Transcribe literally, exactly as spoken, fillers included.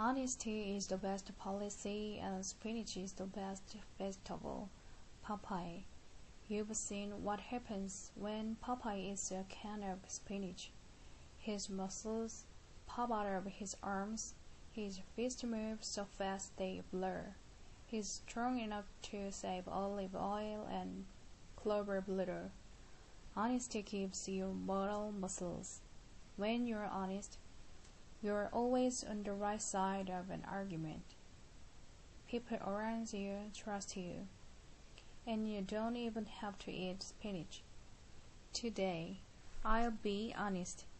Honesty is the best policy, and spinach is the best vegetable. Popeye. You've seen what happens when Popeye eats a can of spinach. His muscles pop out of his arms. His fists move so fast they blur. He's strong enough to save olive oil and clover butter. Honesty gives you mortal muscles. When you're honest, you're always on the right side of an argument. People around you trust you, and you don't even have to eat spinach. Today, I'll be honest.